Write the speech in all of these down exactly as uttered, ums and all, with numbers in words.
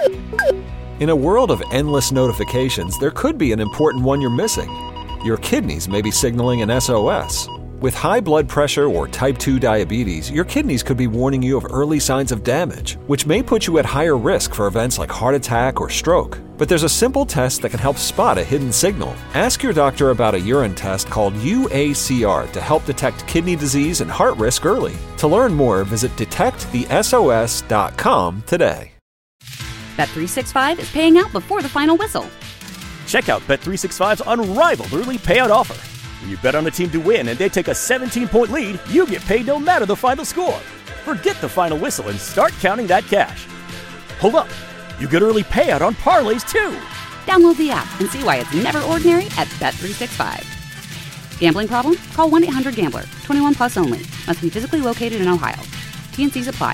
In a world of endless notifications, there could be an important one you're missing. Your kidneys may be signaling an S O S. With high blood pressure or type two diabetes, your kidneys could be warning you of early signs of damage, which may put you at higher risk for events like heart attack or stroke. But there's a simple test that can help spot a hidden signal. Ask your doctor about a urine test called U A C R to help detect kidney disease and heart risk early. To learn more, visit detect the S O S dot com today. Bet three sixty-five is paying out before the final whistle. Check out Bet three sixty-five's unrivaled early payout offer. When you bet on a team to win and they take a seventeen-point lead, you get paid no matter the final score. Forget the final whistle and start counting that cash. Hold up. You get early payout on parlays, too. Download the app and see why it's never ordinary at Bet three sixty-five. Gambling problem? Call one eight hundred gambler. twenty-one plus only. Must be physically located in Ohio. T and C's apply.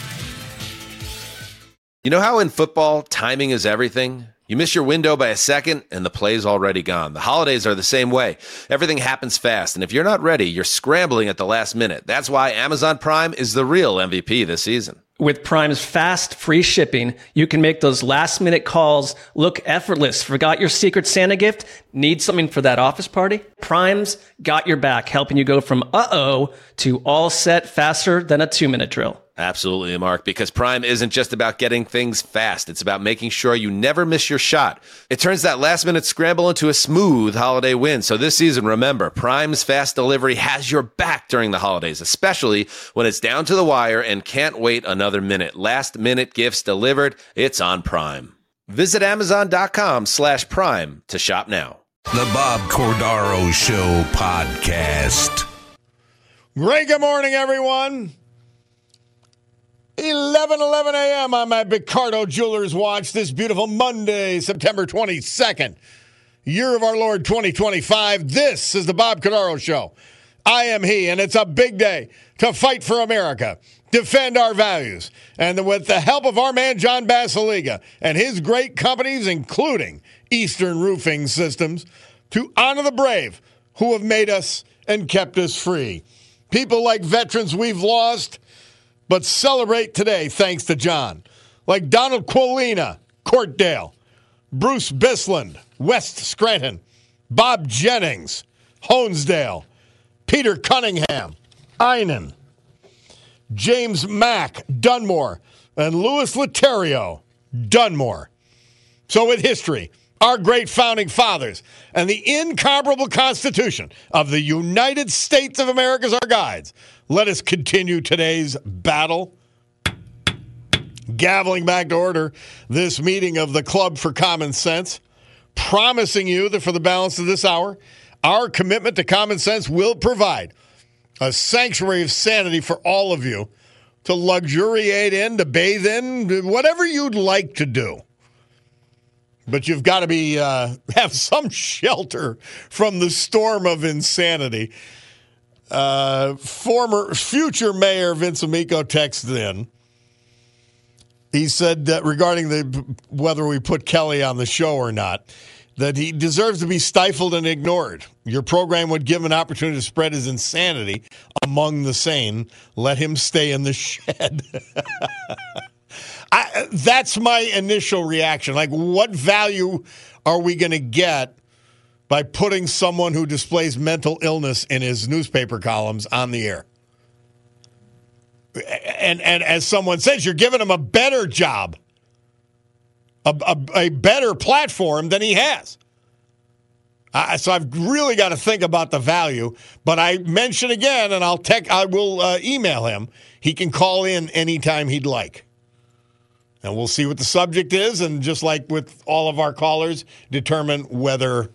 You know how in football, timing is everything? You miss your window by a second, and the play's already gone. The holidays are the same way. Everything happens fast, and if you're not ready, you're scrambling at the last minute. That's why Amazon Prime is the real M V P this season. With Prime's fast, free shipping, you can make those last-minute calls look effortless. Forgot your Secret Santa gift? Need something for that office party? Prime's got your back, helping you go from uh-oh to all set faster than a two-minute drill. Absolutely, Mark, because Prime isn't just about getting things fast. It's about making sure you never miss your shot. It turns that last-minute scramble into a smooth holiday win. So this season, remember, Prime's fast delivery has your back during the holidays, especially when it's down to the wire and can't wait another minute. Last-minute gifts delivered. It's on Prime. Visit Amazon.com slash Prime to shop now. The Bob Cordaro Show podcast. Great good morning, everyone. eleven eleven a.m. I'm at Picardo Jewelers Watch this beautiful Monday, September twenty-second, year of our Lord twenty twenty-five. This is the Bob Cordaro Show. I am he, and it's a big day to fight for America, defend our values, and with the help of our man John Basiliga and his great companies, including Eastern Roofing Systems, to honor the brave who have made us and kept us free. People like veterans we've lost, but celebrate today thanks to John. Like Donald Quilina, Courtdale, Bruce Bisland, West Scranton, Bob Jennings, Honesdale, Peter Cunningham, Einan, James Mack, Dunmore, and Louis Leterrio, Dunmore. So with history, our great founding fathers, and the incomparable Constitution of the United States of America as our guides, let us continue today's battle. Gaveling back to order this meeting of the Club for Common Sense, promising you that for the balance of this hour, our commitment to common sense will provide a sanctuary of sanity for all of you to luxuriate in, to bathe in, whatever you'd like to do. But you've got to be uh, have some shelter from the storm of insanity. Uh, former, future Mayor Vince Amico texted in. He said that regarding the whether we put Kelly on the show or not, that he deserves to be stifled and ignored. Your program would give him an opportunity to spread his insanity among the sane. Let him stay in the shed. I, that's my initial reaction. Like, what value are we going to get by putting someone who displays mental illness in his newspaper columns on the air? And and as someone says, you're giving him a better job, a, a, a better platform than he has. Uh, so I've really got to think about the value. But I mention again, and I'll tech, I will uh, email him. He can call in anytime he'd like. And we'll see what the subject is, and just like with all of our callers, determine whether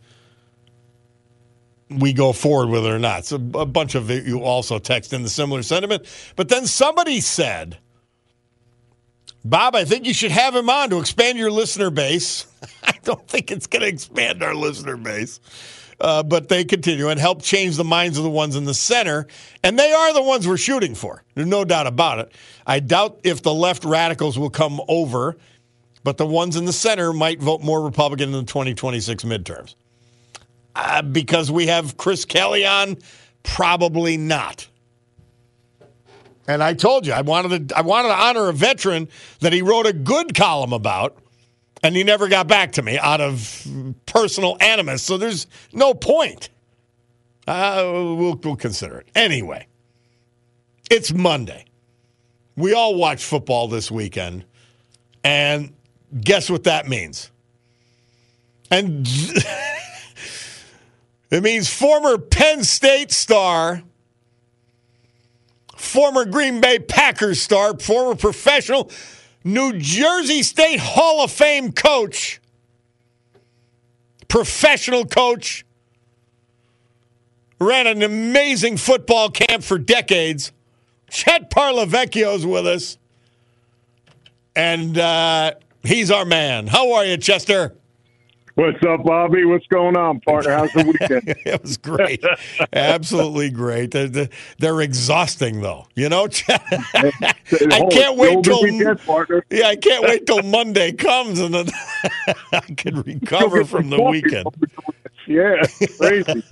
we go forward with it or not. So a bunch of you also text in the similar sentiment. But then somebody said, Bob, I think you should have him on to expand your listener base. I don't think it's going to expand our listener base. Uh, but they continue and help change the minds of the ones in the center. And they are the ones we're shooting for. There's no doubt about it. I doubt if the left radicals will come over, but the ones in the center might vote more Republican in the twenty twenty-six midterms. Uh, because we have Chris Kelly on? Probably not. And I told you, I wanted to, I wanted to honor a veteran that he wrote a good column about And he never got back to me out of personal animus, so there's no point. Uh, we'll, we'll consider it. Anyway, it's Monday. We all watch football this weekend, and guess what that means? And it means former Penn State star, former Green Bay Packers star, former professional New Jersey State Hall of Fame coach, professional coach, ran an amazing football camp for decades. Chet Parlavecchio's with us, and uh, he's our man. How are you, Chester? What's up, Bobby? What's going on, partner? How's the weekend? It was great. Absolutely great. They're, they're exhausting, though. You know, I can't wait till weekend, yeah, I can't wait till Monday comes and then I can recover from the weekend. Yeah, crazy.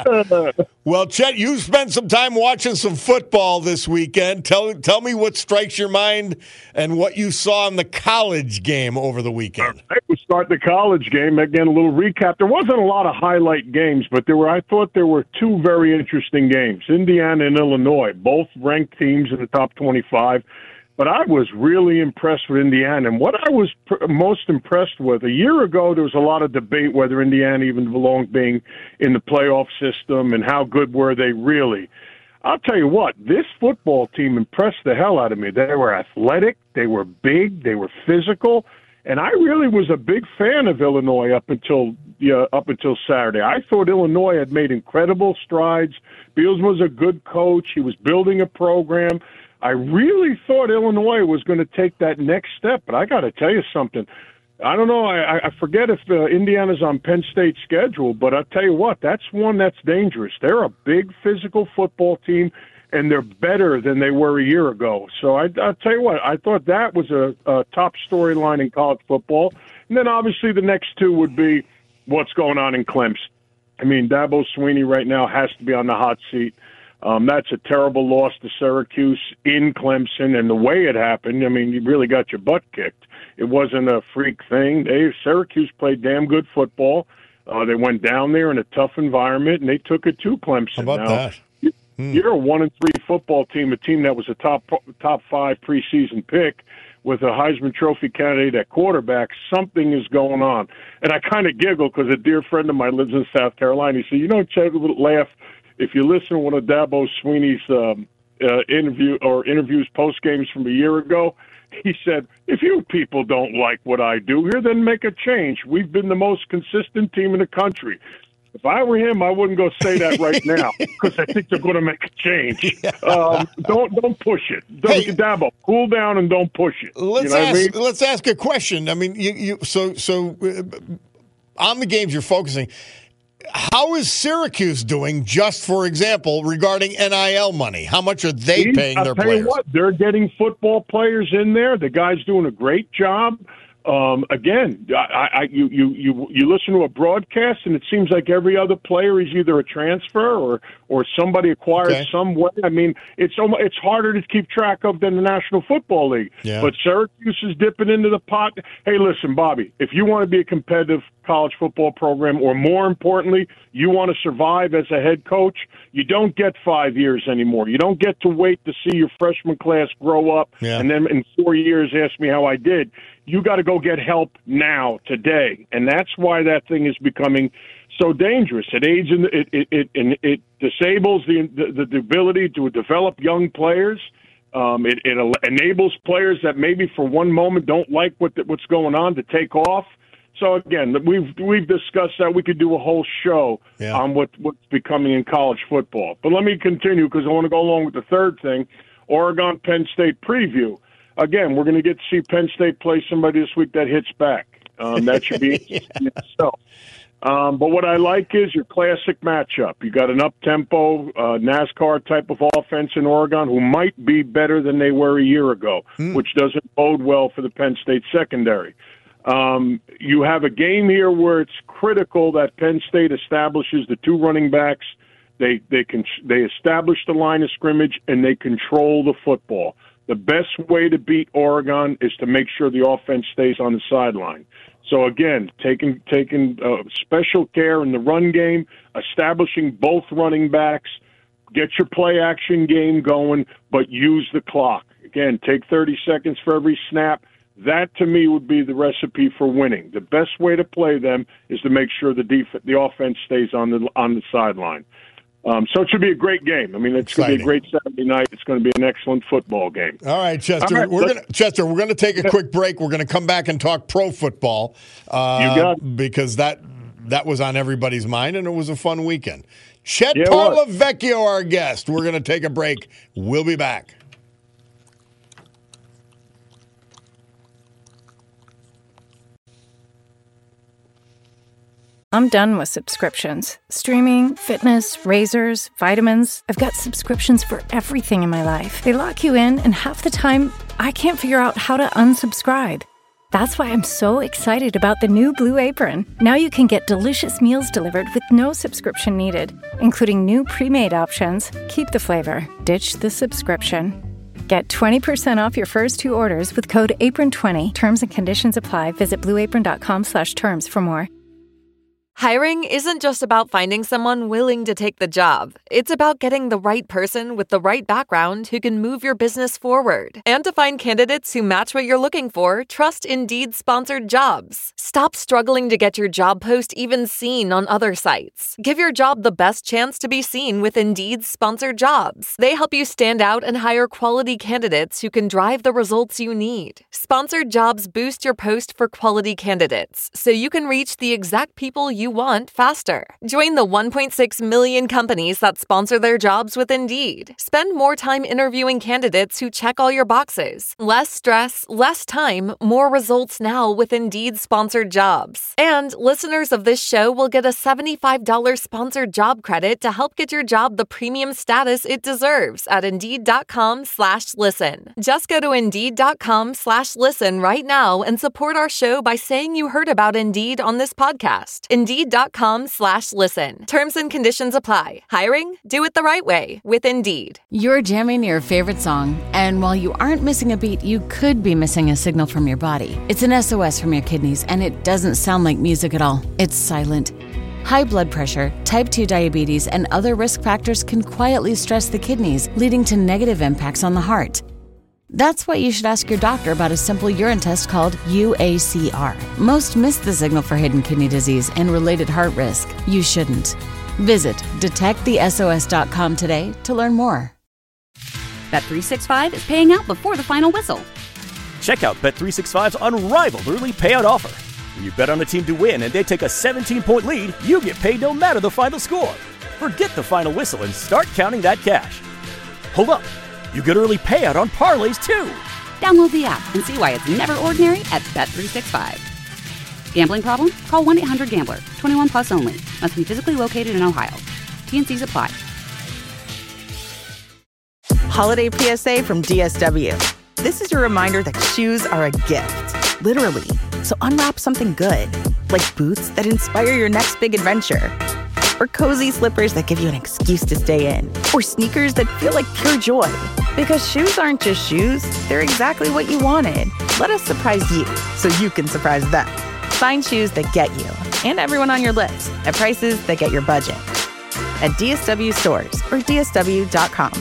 Well, Chet, you spent some time watching some football this weekend. Tell tell me what strikes your mind and what you saw in the college game over the weekend. I would start the college game. Again, a little recap. There wasn't a lot of highlight games, but there were. I thought there were two very interesting games. Indiana and Illinois, both ranked teams in the top twenty-five. But I was really impressed with Indiana. And what I was pr- most impressed with, a year ago, there was a lot of debate whether Indiana even belonged being in the playoff system and how good were they really. I'll tell you what, this football team impressed the hell out of me. They were athletic, they were big, they were physical, and I really was a big fan of Illinois up until uh, up until Saturday. I thought Illinois had made incredible strides. Beals was a good coach. He was building a program. I really thought Illinois was going to take that next step, but I got to tell you something. I don't know. I, I forget if uh, Indiana's on Penn State's schedule, but I'll tell you what, that's one that's dangerous. They're a big physical football team, and they're better than they were a year ago. So I, I'll tell you what, I thought that was a, a top storyline in college football. And then obviously the next two would be what's going on in Clemson. I mean, Dabo Swinney right now has to be on the hot seat. Um, that's a terrible loss to Syracuse in Clemson, and the way it happened, I mean, you really got your butt kicked. It wasn't a freak thing. They Syracuse played damn good football. Uh, they went down there in a tough environment, and they took it to Clemson. How about now, that? You, hmm. You're a one and three football team, a team that was a top top five preseason pick with a Heisman Trophy candidate at quarterback. Something is going on, and I kind of giggle because a dear friend of mine lives in South Carolina. He said, "You know, Chad, a little laugh." If you listen to one of Dabo Swinney's um, uh, interview or interviews post games from a year ago, he said, "If you people don't like what I do here, then make a change. We've been the most consistent team in the country." If I were him, I wouldn't go say that right now because I think they're going to make a change. Um, don't don't push it. Don't, hey, Dabo, cool down and don't push it. Let's you know ask. what I mean? Let's ask a question. I mean, you, you so so uh, on the games you're focusing. How is Syracuse doing, just for example, regarding N I L money? How much are they See, paying I'll their tell players? You what, they're getting football players in there. The guy's doing a great job. Um, again, I, I, you, you, you, you listen to a broadcast, and it seems like every other player is either a transfer or, or somebody acquired okay. some way. I mean, it's it's harder to keep track of than the National Football League. Yeah. But Syracuse is dipping into the pot. Hey, listen, Bobby, if you want to be a competitive college football program, or more importantly, you want to survive as a head coach, you don't get five years anymore. You don't get to wait to see your freshman class grow up, yeah. and then in four years ask me how I did. You got to go get help now, today, and that's why that thing is becoming so dangerous. It aids in it it it, it, it disables the, the the ability to develop young players. Um, it, it enables players that maybe for one moment don't like what what's going on to take off. So again, we've we've discussed that. We could do a whole show yeah. on what what's becoming in college football. But let me continue because I want to go along with the third thing, Oregon Penn State preview. Again, we're going to get to see Penn State play somebody this week that hits back. Um, that should be interesting in itself. Um, but what I like is your classic matchup. You got an up-tempo, uh, NASCAR type of offense in Oregon who might be better than they were a year ago, mm. which doesn't bode well for the Penn State secondary. Um, you have a game here where it's critical that Penn State establishes the two running backs. They they can they establish the line of scrimmage and they control the football. The best way to beat Oregon is to make sure the offense stays on the sideline. So, again, taking taking uh, special care in the run game, establishing both running backs, get your play-action game going, but use the clock. Again, take thirty seconds for every snap. That, to me, would be the recipe for winning. The best way to play them is to make sure the def- the offense stays on the on the sideline. Um, so it should be a great game. I mean, it's going to be a great Saturday night. It's going to be an excellent football game. All right, Chester. All right, we're gonna, Chester, we're going to take a quick break. We're going to come back and talk pro football. Uh, you got it. Because that that was on everybody's mind, and it was a fun weekend. Chet yeah, Parlavecchio, our guest. We're going to take a break. We'll be back. I'm done with subscriptions. Streaming, fitness, razors, vitamins. I've got subscriptions for everything in my life. They lock you in, and half the time, I can't figure out how to unsubscribe. That's why I'm so excited about the new Blue Apron. Now you can get delicious meals delivered with no subscription needed, including new pre-made options. Keep the flavor, ditch the subscription. Get twenty percent off your first two orders with code apron twenty. Terms and conditions apply. Visit blueapron.com slash terms for more. Hiring isn't just about finding someone willing to take the job. It's about getting the right person with the right background who can move your business forward. And to find candidates who match what you're looking for, trust Indeed sponsored jobs. Stop struggling to get your job post even seen on other sites. Give your job the best chance to be seen with Indeed sponsored jobs. They help you stand out and hire quality candidates who can drive the results you need. Sponsored jobs boost your post for quality candidates, so you can reach the exact people you want faster. Join the one point six million companies that sponsor their jobs with Indeed. Spend more time interviewing candidates who check all your boxes. Less stress, less time, more results now with Indeed sponsored jobs. And listeners of this show will get a seventy-five dollars sponsored job credit to help get your job the premium status it deserves at Indeed.com slash listen. Just go to Indeed.com slash listen right now and support our show by saying you heard about Indeed on this podcast. Indeed.com slash listen. Terms and conditions apply. Hiring? Do it the right way with Indeed. You're jamming your favorite song, and while you aren't missing a beat, you could be missing a signal from your body. It's an S O S from your kidneys, and it doesn't sound like music at all. It's silent. High blood pressure, type two diabetes, and other risk factors can quietly stress the kidneys, leading to negative impacts on the heart. That's why you should ask your doctor about a simple urine test called U A C R. Most miss the signal for hidden kidney disease and related heart risk. You shouldn't. Visit detect the S O S dot com today to learn more. Bet three sixty-five is paying out before the final whistle. Check out Bet three sixty-five's unrivaled early payout offer. When you bet on a team to win and they take a seventeen-point lead, you get paid no matter the final score. Forget the final whistle and start counting that cash. Hold up. You get early payout on parlays, too. Download the app and see why it's never ordinary at Bet three sixty-five. Gambling problem? Call one eight hundred gambler. twenty-one plus only. Must be physically located in Ohio. T N Cs apply. Holiday P S A from D S W. This is your reminder that shoes are a gift. Literally. So unwrap something good. Like boots that inspire your next big adventure. Or cozy slippers that give you an excuse to stay in. Or sneakers that feel like pure joy. Because shoes aren't just shoes, they're exactly what you wanted. Let us surprise you, so you can surprise them. Find shoes that get you, and everyone on your list, at prices that get your budget. At D S W stores or D S W dot com.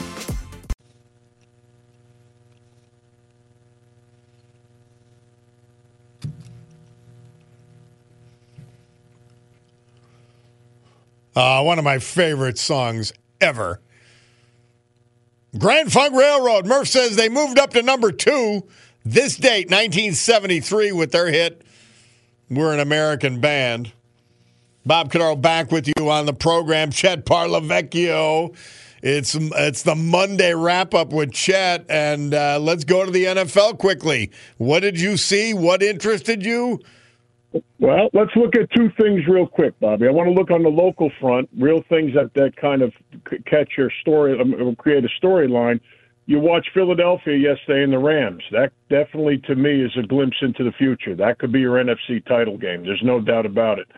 Uh, one of my favorite songs ever. Grand Funk Railroad. Murph says they moved up to number two this date, nineteen seventy-three, with their hit, We're an American Band. Bob Cannaro back with you on the program. Chet Parlavecchio. It's, it's the Monday wrap-up with Chet, and uh, let's go to the N F L quickly. What did you see? What interested you? Well, let's look at two things real quick, Bobby. I want to look on the local front, real things that, that kind of catch your story, um, create a storyline. You watch Philadelphia yesterday and the Rams. That definitely, to me, is a glimpse into the future. That could be your N F C title game. There's no doubt about it.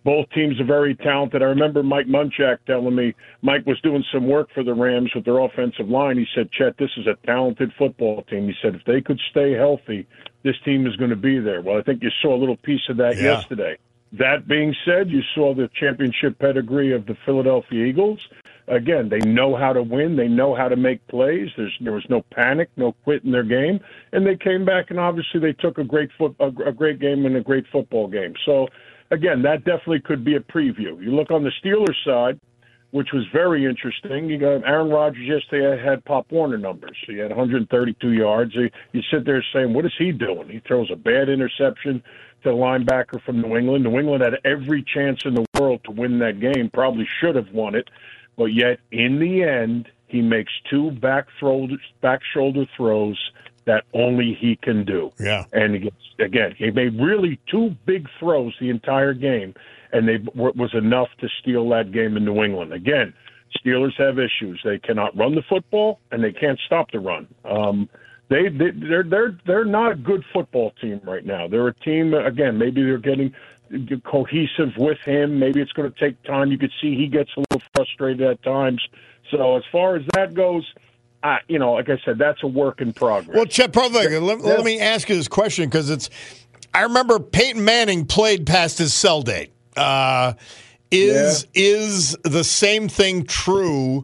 Both teams are very talented. I remember Mike Munchak telling me Mike was doing some work for the Rams with their offensive line. He said, Chet, this is a talented football team. He said, if they could stay healthy, this team is going to be there. Well, I think you saw a little piece of that Yeah. yesterday. That being said, you saw the championship pedigree of the Philadelphia Eagles. Again, they know how to win. They know how to make plays. There's, there was no panic, no quit in their game. And they came back, and obviously they took a great foot, a, a great game and a great football game. So, again, that definitely could be a preview. You look on the Steelers side, which was very interesting. You got Aaron Rodgers yesterday had Pop Warner numbers. He had one hundred thirty-two yards. You, you sit there saying, what is he doing? He throws a bad interception to the linebacker from New England. New England had every chance in the world to win that game, probably should have won it. But yet, in the end, he makes two back, throw, back shoulder throws that only he can do. Yeah. And he gets, again, he made really two big throws the entire game, and they was enough to steal that game in New England. Again, Steelers have issues. They cannot run the football, and they can't stop the run. Um, they, they they're they're they're not a good football team right now. They're a team, again, maybe they're getting cohesive with him. Maybe it's going to take time. You could see he gets a little frustrated at times. So as far as that goes, I, you know, like I said, that's a work in progress. Well, Chet Pavlik, let, let me ask you this question because it's. I remember Peyton Manning played past his sell date. Uh, is yeah. is the same thing true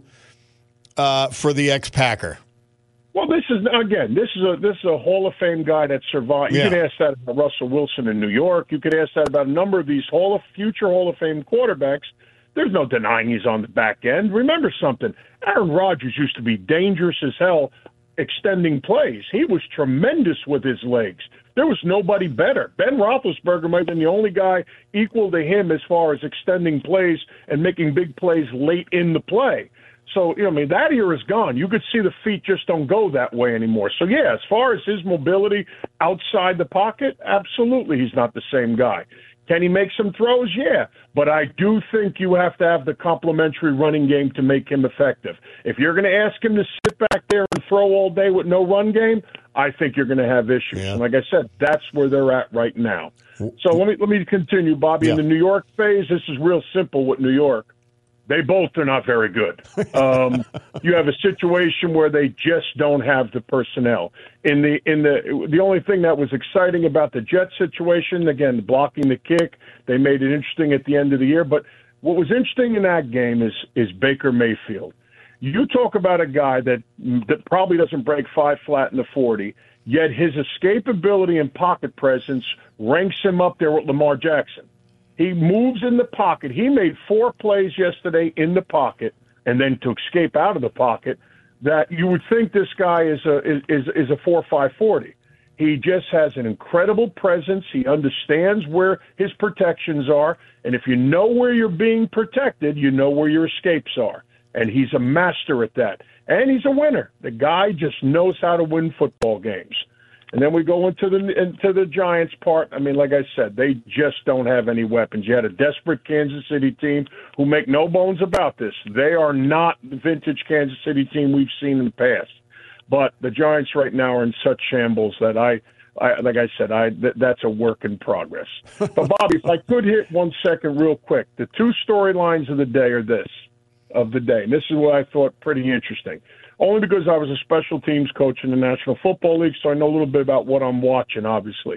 uh, for the ex-Packer? Well, this is again. This is a this is a Hall of Fame guy that survived. You yeah. could ask that about Russell Wilson in New York. You could ask that about a number of these Hall of future Hall of Fame quarterbacks. There's no denying he's on the back end. Remember something: Aaron Rodgers used to be dangerous as hell extending plays. He was tremendous with his legs. There was nobody better. Ben Roethlisberger might have been the only guy equal to him as far as extending plays and making big plays late in the play. So, you know, I mean, that era is gone. You could see the feet just don't go that way anymore. So, yeah, as far as his mobility outside the pocket, absolutely he's not the same guy. Can he make some throws? Yeah. But I do think you have to have the complementary running game to make him effective. If you're going to ask him to sit back there and throw all day with no run game, I think you're going to have issues. Yeah. And like I said, that's where they're at right now. So let me let me continue, Bobby. Yeah. In the New York phase, this is real simple with New York. They both are not very good. Um, you have a situation where they just don't have the personnel. In the in the the only thing that was exciting about the Jets situation, again, blocking the kick, they made it interesting at the end of the year. But what was interesting in that game is is Baker Mayfield. You talk about a guy that that probably doesn't break five flat in the forty, yet his escapability and pocket presence ranks him up there with Lamar Jackson. He moves in the pocket. He made four plays yesterday in the pocket, and then to escape out of the pocket, that you would think this guy is a is is a four five forty. He just has an incredible presence. He understands where his protections are, and if you know where you're being protected, you know where your escapes are. And he's a master at that. And he's a winner. The guy just knows how to win football games. And then we go into the into the Giants part. I mean, like I said, they just don't have any weapons. You had a desperate Kansas City team who make no bones about this. They are not the vintage Kansas City team we've seen in the past. But the Giants right now are in such shambles that I, I like I said, I th- that's a work in progress. But, Bobby, if I could hit one second real quick. The two storylines of the day are this, of the day. And this is what I thought pretty interesting. Only because I was a special teams coach in the National Football League, so I know a little bit about what I'm watching, obviously.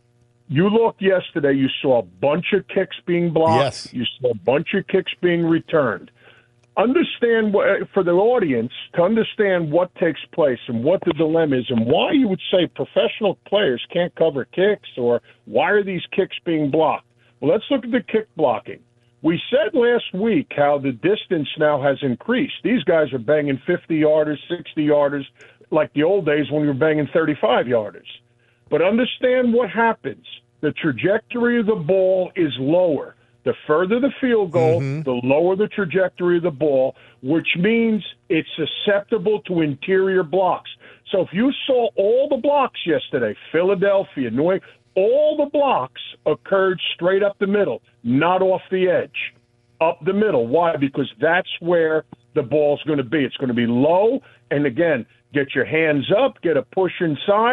You looked yesterday, you saw a bunch of kicks being blocked. Yes. You saw a bunch of kicks being returned. Understand, what, for the audience, to understand what takes place and what the dilemma is and why you would say professional players can't cover kicks or why are these kicks being blocked. Well, let's look at the kick blocking. We said last week how the distance now has increased. These guys are banging fifty-yarders, sixty-yarders, like the old days when we were banging thirty-five-yarders. But understand what happens. The trajectory of the ball is lower. The further the field goal, mm-hmm. the lower the trajectory of the ball, which means it's susceptible to interior blocks. So if you saw all the blocks yesterday, Philadelphia, New England, all the blocks occurred straight up the middle, not off the edge, up the middle. Why? Because that's where the ball's going to be. It's going to be low, and again, get your hands up, get a push inside.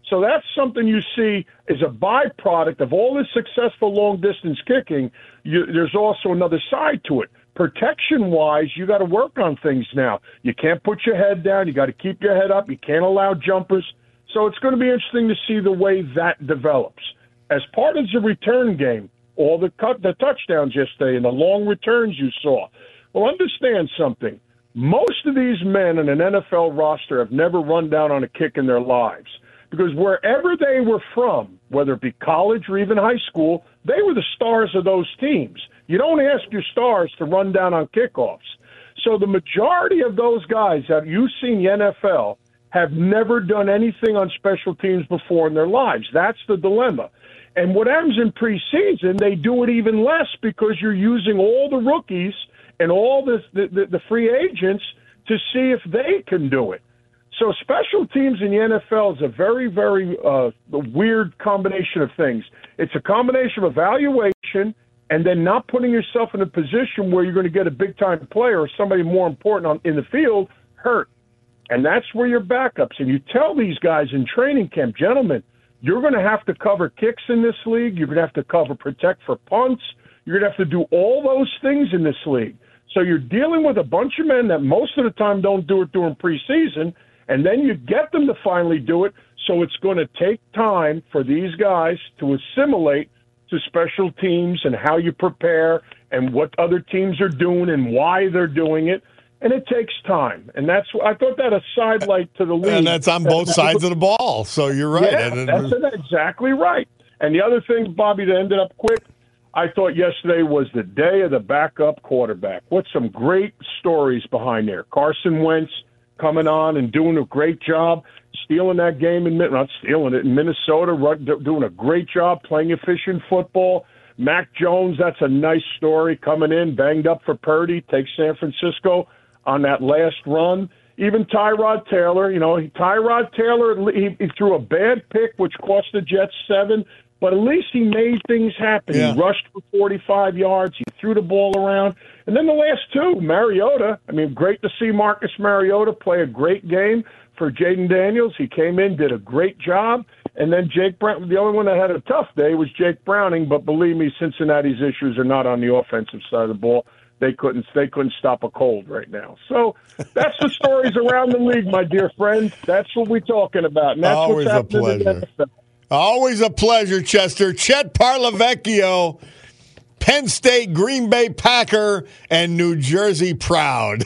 So that's something you see is a byproduct of all this successful long-distance kicking. You, there's also another side to it. Protection-wise, you got to work on things now. You can't put your head down. You got to keep your head up. You can't allow jumpers. So it's going to be interesting to see the way that develops. As part of the return game, all the cut, the touchdowns yesterday and the long returns you saw. Well, understand something. Most of these men in an N F L roster have never run down on a kick in their lives. Because wherever they were from, whether it be college or even high school, they were the stars of those teams. You don't ask your stars to run down on kickoffs. So the majority of those guys that you've seen in the N F L have never done anything on special teams before in their lives. That's the dilemma. And what happens in preseason, they do it even less because you're using all the rookies and all the, the, the free agents to see if they can do it. So special teams in the N F L is a very, very uh, weird combination of things. It's a combination of evaluation and then not putting yourself in a position where you're going to get a big-time player or somebody more important on, in the field hurt. And that's where your backups. And you tell these guys in training camp, gentlemen, you're going to have to cover kicks in this league. You're going to have to cover protect for punts. You're going to have to do all those things in this league. So you're dealing with a bunch of men that most of the time don't do it during preseason, and then you get them to finally do it. So it's going to take time for these guys to assimilate to special teams and how you prepare and what other teams are doing and why they're doing it. And it takes time. And that's I thought that a sidelight to the league. And that's on both sides of the ball. So you're right. Yeah, and that's was... exactly right. And the other thing, Bobby, that ended up quick, I thought yesterday was the day of the backup quarterback. What some great stories behind there. Carson Wentz coming on and doing a great job, stealing that game in not stealing it in Minnesota, doing a great job playing efficient football. Mac Jones, that's a nice story, coming in, banged up for Purdy, takes San Francisco on that last run. Even Tyrod Taylor, you know, Tyrod Taylor, he, he threw a bad pick, which cost the Jets seven, but at least he made things happen. Yeah. He rushed for forty-five yards. He threw the ball around. And then the last two, Mariota. I mean, great to see Marcus Mariota play a great game for Jaden Daniels. He came in, did a great job. And then Jake Brown, the only one that had a tough day was Jake Browning. But believe me, Cincinnati's issues are not on the offensive side of the ball. They couldn't they couldn't stop a cold right now. So that's the stories around the league, my dear friend. That's what we're talking about. And that's Always what's a happening pleasure. in the N F L. Always a pleasure, Chester. Chet Parlavecchio, Penn State, Green Bay Packer, and New Jersey proud.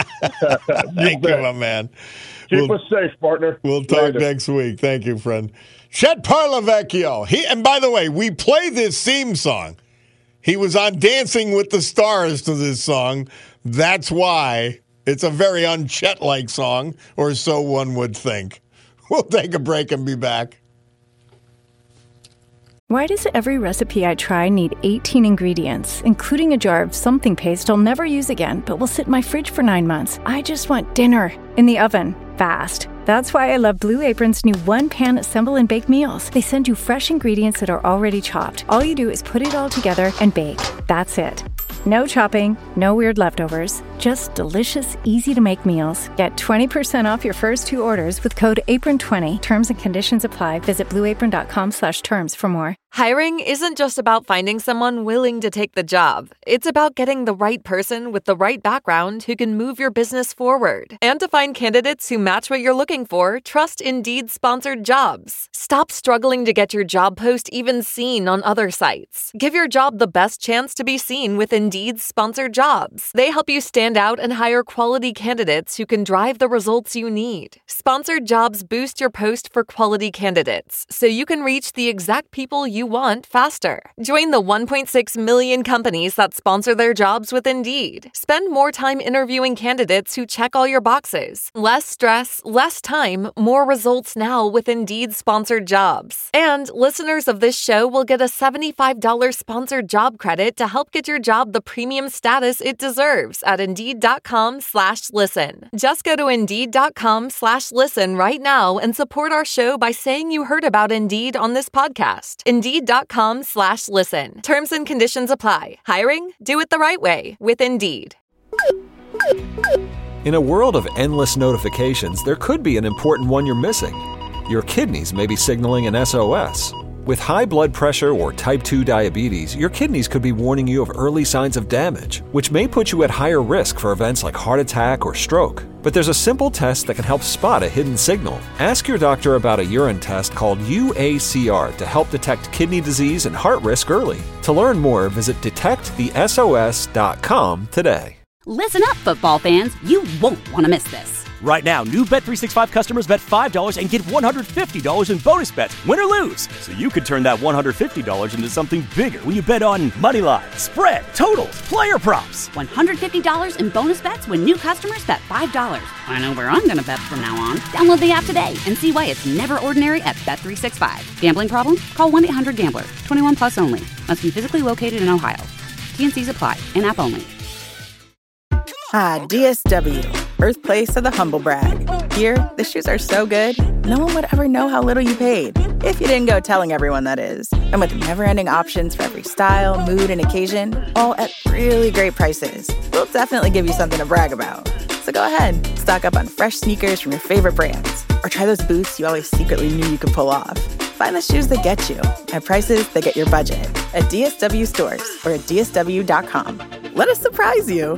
Thank you, my man. Keep we'll, us safe, partner. We'll talk Later. next week. Thank you, friend. Chet Parlavecchio. He, and by the way, we play this theme song. He was on Dancing with the Stars to this song. That's why it's a very un-Chet-like song, or so one would think. We'll take a break and be back. Why does every recipe I try need eighteen ingredients, including a jar of something paste I'll never use again, but will sit in my fridge for nine months? I just want dinner in the oven, fast. That's why I love Blue Apron's new one-pan assemble and bake meals. They send you fresh ingredients that are already chopped. All you do is put it all together and bake. That's it. No chopping, no weird leftovers, just delicious, easy-to-make meals. Get twenty percent off your first two orders with code apron twenty. Terms and conditions apply. Visit blueapron.com slash terms for more. Hiring isn't just about finding someone willing to take the job. It's about getting the right person with the right background who can move your business forward. And to find candidates who match what you're looking for, trust Indeed-sponsored jobs. Stop struggling to get your job post even seen on other sites. Give your job the best chance to be seen with Indeed-sponsored jobs. They help you stand out and hire quality candidates who can drive the results you need. Sponsored jobs boost your post for quality candidates, so you can reach the exact people you want faster. Join the one point six million companies that sponsor their jobs with Indeed. Spend more time interviewing candidates who check all your boxes. Less stress, less time, more results now with Indeed-sponsored jobs. And listeners of this show will get a seventy-five dollars sponsored job credit to help get your job the premium status it deserves at Indeed.com slash listen. Just go to Indeed.com slash listen right now and support our show by saying you heard about Indeed on this podcast. Indeed.com slash listen. Terms and conditions apply. Hiring? Do it the right way with Indeed. In a world of endless notifications, there could be an important one you're missing. your kidneys may be signaling an S O S. With high blood pressure or type two diabetes, your kidneys could be warning you of early signs of damage, which may put you at higher risk for events like heart attack or stroke. But there's a simple test that can help spot a hidden signal. Ask your doctor about a urine test called U A C R to help detect kidney disease and heart risk early. To learn more, visit detect the S O S dot com today. Listen up, football fans. You won't want to miss this. Right now, new Bet three sixty-five customers bet five dollars and get one hundred fifty dollars in bonus bets, win or lose. So you could turn that one hundred fifty dollars into something bigger when you bet on money line, spread, totals, player props. one hundred fifty dollars in bonus bets when new customers bet five dollars. I know where I'm going to bet from now on. Download the app today and see why it's never ordinary at Bet three sixty-five. Gambling problem? Call one eight hundred gambler. twenty-one plus only. Must be physically located in Ohio. T N Cs apply. In-app only. Ah, D S W, birthplace of the humble brag. Here, the shoes are so good, no one would ever know how little you paid. If you didn't go telling everyone, that is. And with never-ending options for every style, mood, and occasion, all at really great prices, we'll definitely give you something to brag about. So go ahead, stock up on fresh sneakers from your favorite brands, or try those boots you always secretly knew you could pull off. Find the shoes that get you at prices that get your budget at D S W stores or at D S W dot com. Let us surprise you.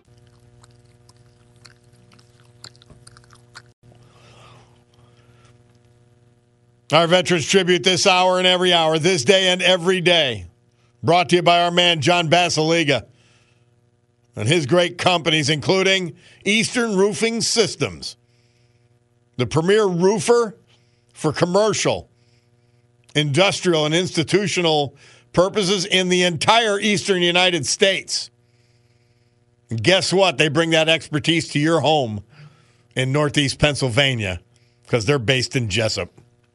Our Veterans Tribute this hour and every hour, this day and every day. Brought to you by our man, John Basiliga, and his great companies, including Eastern Roofing Systems, the premier roofer for commercial, industrial, and institutional purposes in the entire eastern United States. And guess what? They bring that expertise to your home in Northeast Pennsylvania because they're based in Jessup.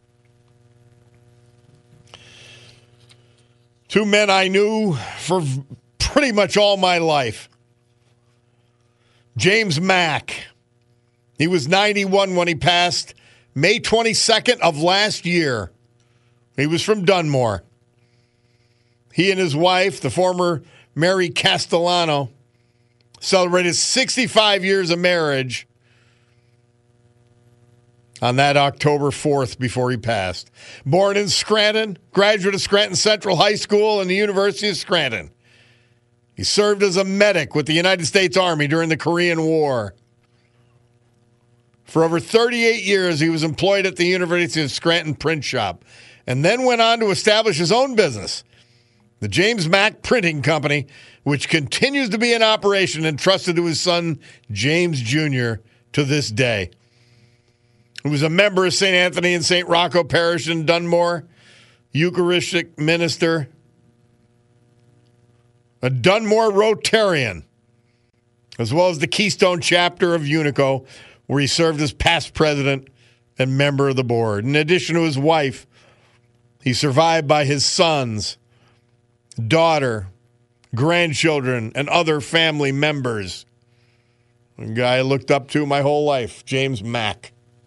Two men I knew for pretty much all my life. James Mack. He was ninety-one when he passed May twenty-second of last year. He was from Dunmore. He and his wife, the former Mary Castellano, celebrated sixty-five years of marriage on that October fourth before he passed. Born in Scranton, graduate of Scranton Central High School and the University of Scranton. He served as a medic with the United States Army during the Korean War. For over thirty-eight years, he was employed at the University of Scranton print shop and then went on to establish his own business, the James Mack Printing Company, which continues to be in operation and trusted to his son, James Junior, to this day. He was a member of Saint Anthony and Saint Rocco Parish in Dunmore, Eucharistic minister, a Dunmore Rotarian, as well as the Keystone chapter of Unico, where he served as past president and member of the board. In addition to his wife, he's survived by his sons, daughter, grandchildren, and other family members. A guy I looked up to my whole life, James Mack.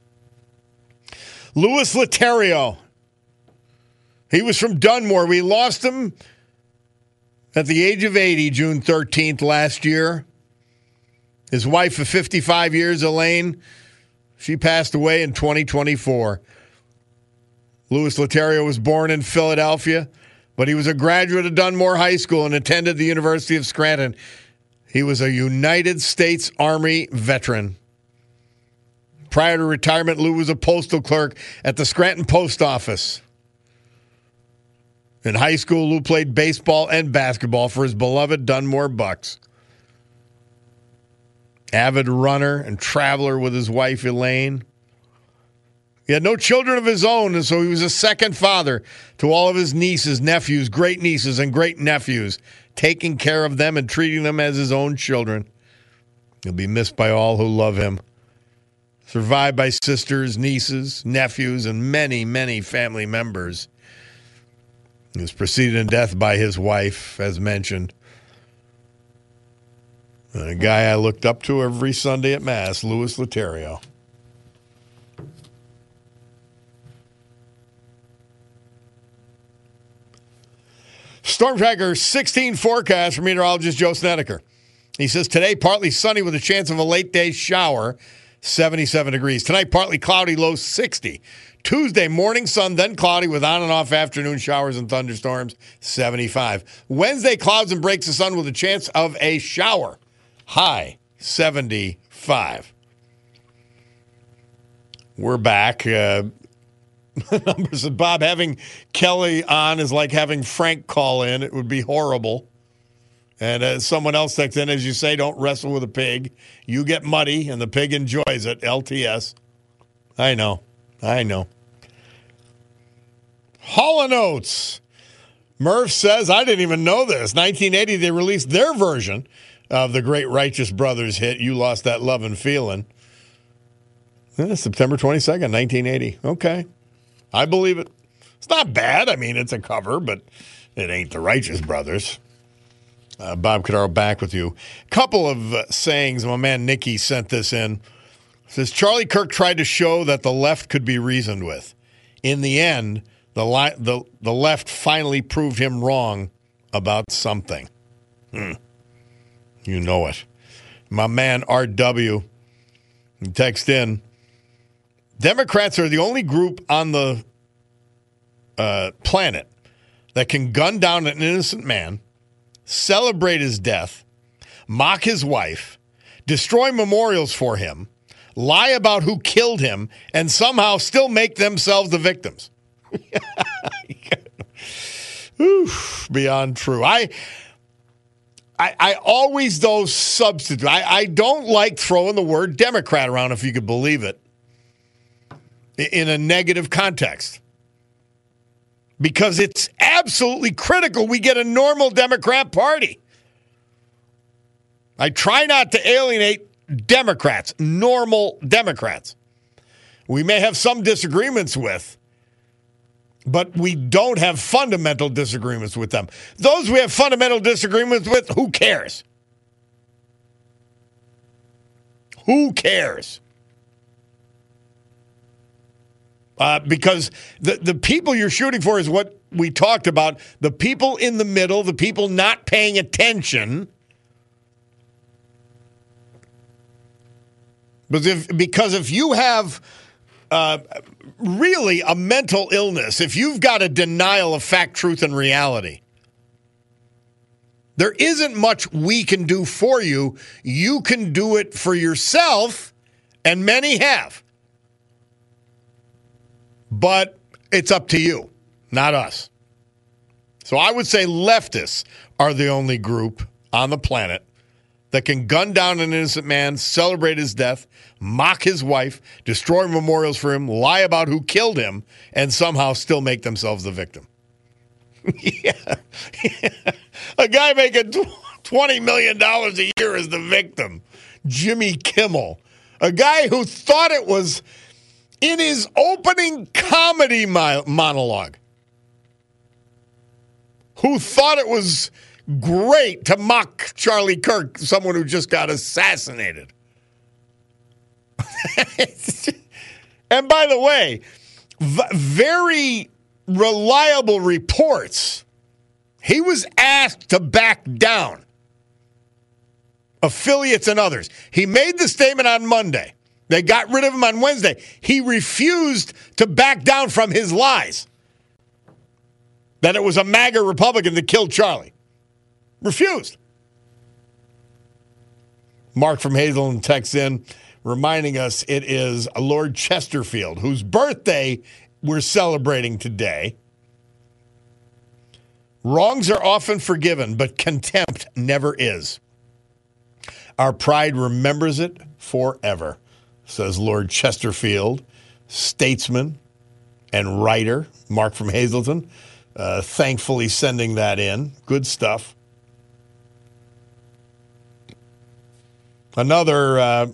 Louis Leterrier. He was from Dunmore. We lost him at the age of eighty, June thirteenth last year. His wife of fifty-five years, Elaine, she passed away in twenty twenty-four. Louis Leterrier was born in Philadelphia, but he was a graduate of Dunmore High School and attended the University of Scranton. He was a United States Army veteran. Prior to retirement, Lou was a postal clerk at the Scranton Post Office. In high school, Lou played baseball and basketball for his beloved Dunmore Bucks. Avid runner and traveler with his wife, Elaine. He had no children of his own, and so he was a second father to all of his nieces, nephews, great nieces, and great nephews, taking care of them and treating them as his own children. He'll be missed by all who love him. Survived by sisters, nieces, nephews, and many, many family members. He was preceded in death by his wife, as mentioned. And a guy I looked up to every Sunday at Mass, Louis Leterrier. Storm Tracker sixteen forecast from meteorologist Joe Snedeker. He says today partly sunny with a chance of a late day shower. seventy-seven degrees. Tonight, partly cloudy, low sixty. Tuesday, morning sun, then cloudy with on and off afternoon showers and thunderstorms, seventy-five. Wednesday, clouds and breaks of sun with a chance of a shower, high, seventy-five. We're back. Uh, numbers of Bob, having Kelly on is like having Frank call in. It would be horrible. And uh, someone else texts in, as you say, don't wrestle with a pig. You get muddy, and the pig enjoys it. L T S. I know. I know. Hall and Oates. Murph says, I didn't even know this. nineteen eighty, they released their version of the great Righteous Brothers hit, You Lost That Lovin' Feelin'. Yeah, September twenty-second, nineteen eighty. Okay. I believe it. It's not bad. I mean, it's a cover, but it ain't the Righteous Brothers. Uh, Bob Cordaro back with you. Couple of uh, sayings. My man Nicky sent this in. Says, Charlie Kirk tried to show that the left could be reasoned with. In the end, the, li- the, the left finally proved him wrong about something. Hmm. You know it. My man R W text in, Democrats are the only group on the uh, planet that can gun down an innocent man, celebrate his death, mock his wife, destroy memorials for him, lie about who killed him, and somehow still make themselves the victims. Oof, beyond true. I, I, I always, though, substitute. I, I don't like throwing the word Democrat around, if you could believe it, in a negative context. Because it's absolutely critical we get a normal Democrat Party. I try not to alienate Democrats, normal Democrats. We may have some disagreements with, but we don't have fundamental disagreements with them. Those we have fundamental disagreements with, who cares? Who cares? Uh, because the, the people you're shooting for is what we talked about. The people in the middle, the people not paying attention. Because if, because if you have uh, really a mental illness, if you've got a denial of fact, truth, and reality, there isn't much we can do for you. You can do it for yourself, and many have. But it's up to you, not us. So I would say leftists are the only group on the planet that can gun down an innocent man, celebrate his death, mock his wife, destroy memorials for him, lie about who killed him, and somehow still make themselves the victim. yeah. yeah. A guy making twenty million dollars a year is the victim. Jimmy Kimmel. A guy who thought it was in his opening comedy mo- monologue, who thought it was great to mock Charlie Kirk, someone who just got assassinated. And by the way, v- very reliable reports, he was asked to back down. Affiliates and others. He made the statement on Monday. They got rid of him on Wednesday. He refused to back down from his lies that it was a MAGA Republican that killed Charlie. Refused. Mark from Hazelton texts in, reminding us it is Lord Chesterfield, whose birthday we're celebrating today. Wrongs are often forgiven, but contempt never is. Our pride remembers it forever, says Lord Chesterfield, statesman and writer, Mark from Hazelton. Uh, thankfully sending that in. Good stuff. Another, uh,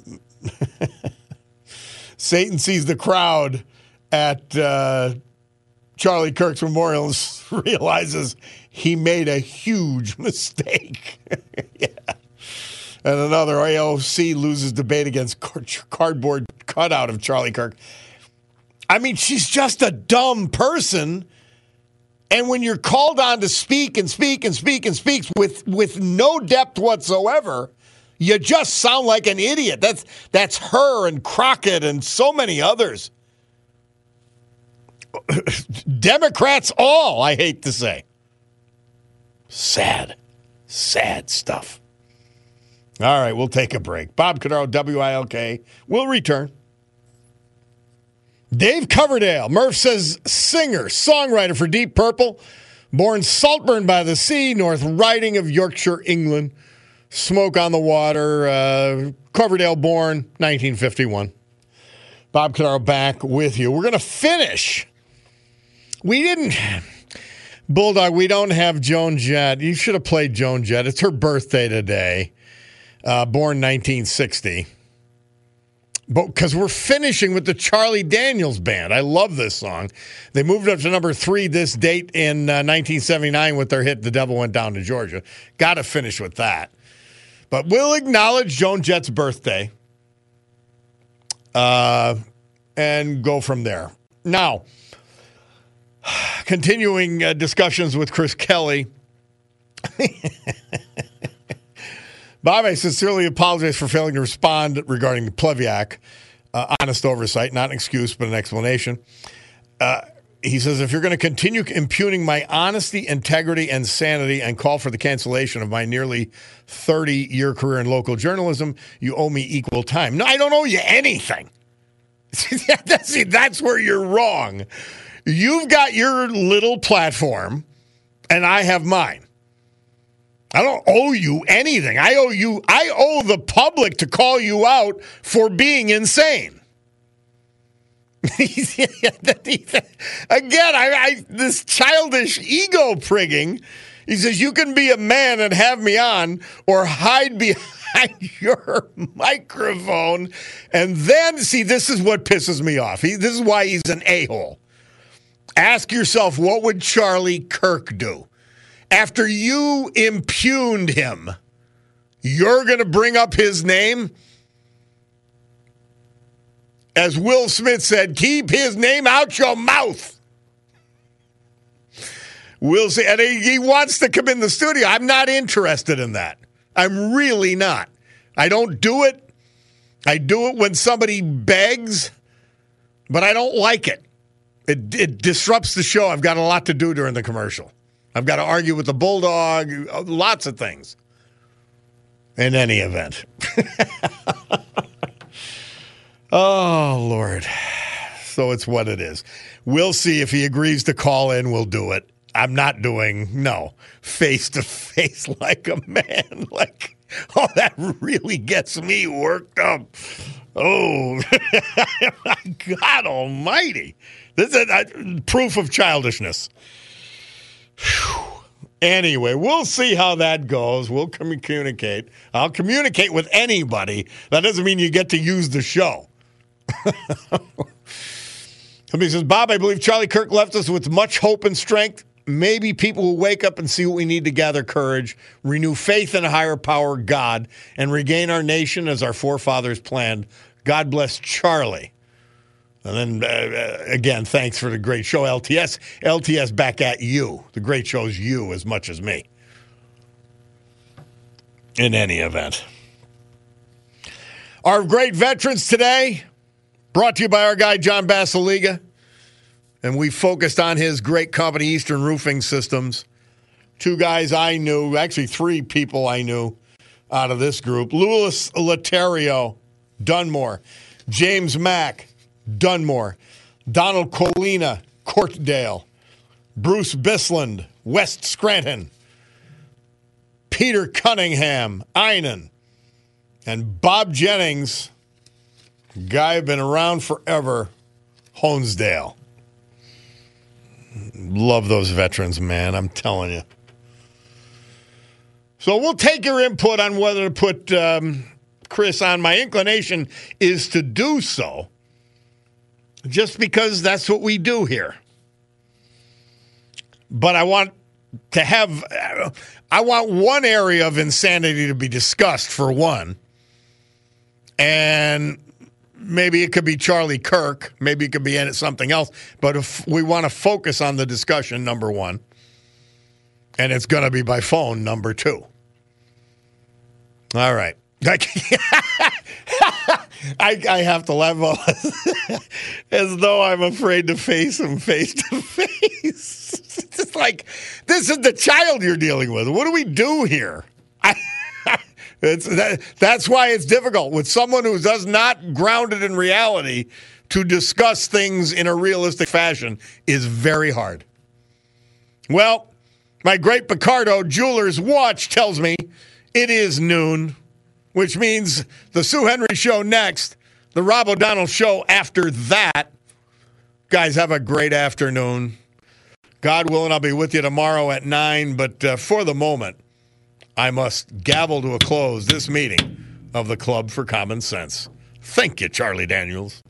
Satan sees the crowd at uh, Charlie Kirk's memorial and realizes he made a huge mistake. yeah. And another, A O C loses debate against cardboard cutout of Charlie Kirk. I mean, she's just a dumb person. And when you're called on to speak and speak and speak and speak with, with no depth whatsoever, You just sound like an idiot. That's that's her and Crockett and so many others. Democrats all, I hate to say. Sad, sad stuff. All right, we'll take a break. Bob Cordaro, W I L K, will return. Dave Coverdale, Murph says singer, songwriter for Deep Purple, born Saltburn by the Sea, North Riding of Yorkshire, England. Smoke on the Water, uh, Coverdale born nineteen fifty-one. Bob Cordaro back with you. We're going to finish. We didn't, Bulldog, we don't have Joan Jett. You should have played Joan Jett. It's her birthday today, uh, born nineteen sixty. But because we're finishing with the Charlie Daniels Band. I love this song. They moved up to number three this date in uh, nineteen seventy-nine with their hit, The Devil Went Down to Georgia. Got to finish with that. But we'll acknowledge Joan Jett's birthday uh, and go from there. Now, continuing uh, discussions with Chris Kelly. Bob, I sincerely apologize for failing to respond regarding the Pleviak. Uh, honest oversight, not an excuse, but an explanation. Uh, he says, if you're going to continue impugning my honesty, integrity, and sanity and call for the cancellation of my nearly thirty-year career in local journalism, you owe me equal time. No, I don't owe you anything. See, that's where you're wrong. You've got your little platform, and I have mine. I don't owe you anything. I owe you, I owe the public to call you out for being insane. Again, I, I this childish ego prigging. He says, you can be a man and have me on or hide behind your microphone. And then, see, this is what pisses me off. He, this is why he's an a-hole. Ask yourself, what would Charlie Kirk do? After you impugned him, you're going to bring up his name? As Will Smith said, keep his name out your mouth. Will say, and he, he wants to come in the studio. I'm not interested in that. I'm really not. I don't do it. I do it when somebody begs, but I don't like it. It, it disrupts the show. I've got a lot to do during the commercial. I've got to argue with the Bulldog, lots of things. In any event. Oh, Lord. So it's what it is. We'll see if he agrees to call in. We'll do it. I'm not doing, no, face-to-face like a man. Like, oh, that really gets me worked up. Oh, God almighty. This is a, a proof of childishness. Whew. Anyway, we'll see how that goes. We'll communicate. I'll communicate with anybody. That doesn't mean you get to use the show. Somebody says, Bob, I believe Charlie Kirk left us with much hope and strength. Maybe people will wake up and see what we need to gather courage, renew faith in a higher power, God, and regain our nation as our forefathers planned. God bless Charlie. And then, uh, again, thanks for the great show, L T S. L T S back at you. The great show's you as much as me. In any event. Our great veterans today, brought to you by our guy, John Basiliga. And we focused on his great company, Eastern Roofing Systems. Two guys I knew, actually three people I knew out of this group. Louis Leterio, Dunmore. James Mack, Dunmore. Donald Colina, Courtdale. Bruce Bisland, West Scranton. Peter Cunningham, Einan. And Bob Jennings, guy been around forever, Honesdale. Love those veterans, man. I'm telling you. So we'll take your input on whether to put um, Chris on. My inclination is to do so, just because that's what we do here. But I want to have, I want one area of insanity to be discussed, for one. And maybe it could be Charlie Kirk. Maybe it could be something else. But if we want to focus on the discussion, number one, and it's going to be by phone, number two. All right. Like, I, I have to laugh as though I'm afraid to face him face to face. It's just like, this is the child you're dealing with. What do we do here? I, it's, that, that's why it's difficult with someone who does not ground it in reality. To discuss things in a realistic fashion is very hard. Well, my great Picardo Jewelers watch tells me it is noon, which means the Sue Henry Show next, the Rob O'Donnell Show after that. Guys, have a great afternoon. God willing, I'll be with you tomorrow at nine, but uh, for the moment, I must gavel to a close this meeting of the Club for Common Sense. Thank you, Charlie Daniels.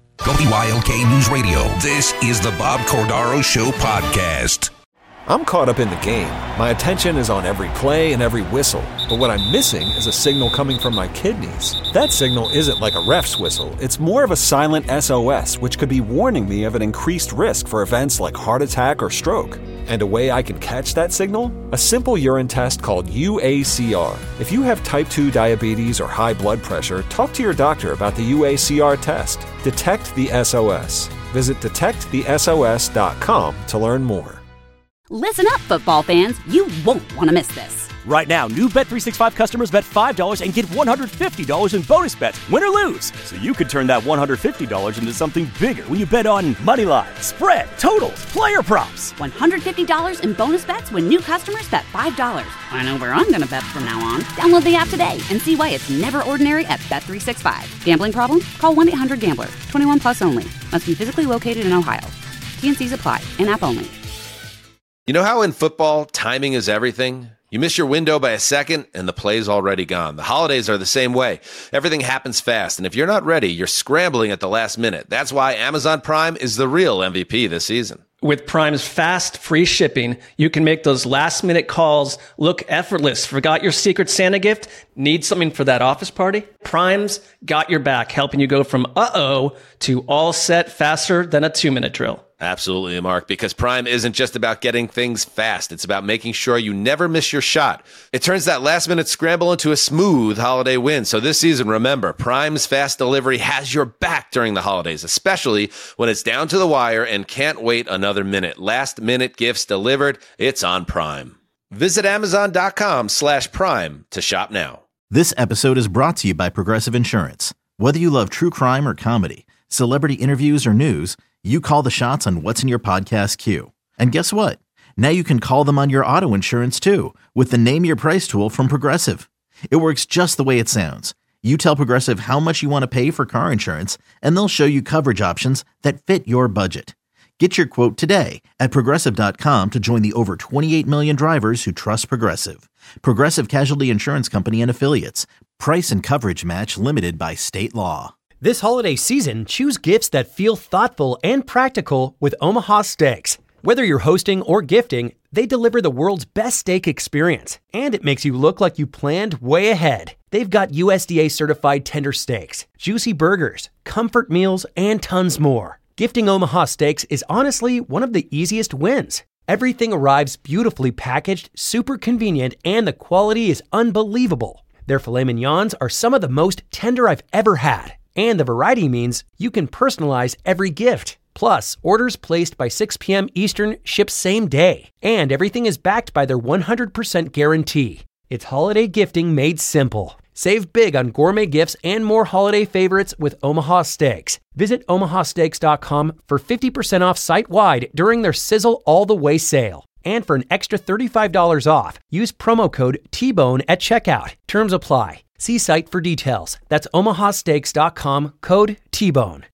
W I L K News Radio. This is the Bob Cordaro Show podcast. I'm caught up in the game. My attention is on every play and every whistle. But what I'm missing is a signal coming from my kidneys. That signal isn't like a ref's whistle. It's more of a silent S O S, which could be warning me of an increased risk for events like heart attack or stroke. And a way I can catch that signal? A simple urine test called U A C R. If you have type two diabetes or high blood pressure, talk to your doctor about the U A C R test. Detect the S O S. Visit detect the S O S dot com to learn more. Listen up, football fans. You won't want to miss this. Right now, new Bet three sixty-five customers bet five dollars and get one hundred fifty dollars in bonus bets, win or lose. So you could turn that one hundred fifty dollars into something bigger when you bet on money line, spread, totals, player props. one hundred fifty dollars in bonus bets when new customers bet five dollars. I know where I'm going to bet from now on. Download the app today and see why it's never ordinary at Bet three sixty-five. Gambling problem? Call one eight hundred gambler. twenty-one plus only. Must be physically located in Ohio. T and C's apply. In-app only. You know how in football, timing is everything? You miss your window by a second, and the play's already gone. The holidays are the same way. Everything happens fast, and if you're not ready, you're scrambling at the last minute. That's why Amazon Prime is the real M V P this season. With Prime's fast, free shipping, you can make those last-minute calls look effortless. Forgot your Secret Santa gift? Need something for that office party? Prime's got your back, helping you go from uh-oh to all set faster than a two-minute drill. Absolutely, Mark, because Prime isn't just about getting things fast. It's about making sure you never miss your shot. It turns that last-minute scramble into a smooth holiday win. So this season, remember, Prime's fast delivery has your back during the holidays, especially when it's down to the wire and can't wait another minute. Last-minute gifts delivered, it's on Prime. Visit Amazon.com slash Prime to shop now. This episode is brought to you by Progressive Insurance. Whether you love true crime or comedy, celebrity interviews or news, you call the shots on what's in your podcast queue. And guess what? Now you can call them on your auto insurance too with the Name Your Price tool from Progressive. It works just the way it sounds. You tell Progressive how much you want to pay for car insurance, and they'll show you coverage options that fit your budget. Get your quote today at Progressive dot com to join the over twenty-eight million drivers who trust Progressive. Progressive Casualty Insurance Company and Affiliates. Price and coverage match limited by state law. This holiday season, choose gifts that feel thoughtful and practical with Omaha Steaks. Whether you're hosting or gifting, they deliver the world's best steak experience, and it makes you look like you planned way ahead. They've got U S D A-certified tender steaks, juicy burgers, comfort meals, and tons more. Gifting Omaha Steaks is honestly one of the easiest wins. Everything arrives beautifully packaged, super convenient, and the quality is unbelievable. Their filet mignons are some of the most tender I've ever had. And the variety means you can personalize every gift. Plus, orders placed by six p.m. Eastern ship same day. And everything is backed by their one hundred percent guarantee. It's holiday gifting made simple. Save big on gourmet gifts and more holiday favorites with Omaha Steaks. Visit Omaha Steaks dot com for fifty percent off site-wide during their Sizzle All the Way sale. And for an extra thirty-five dollars off, use promo code T bone at checkout. Terms apply. See site for details. That's Omaha Steaks dot com, code T bone.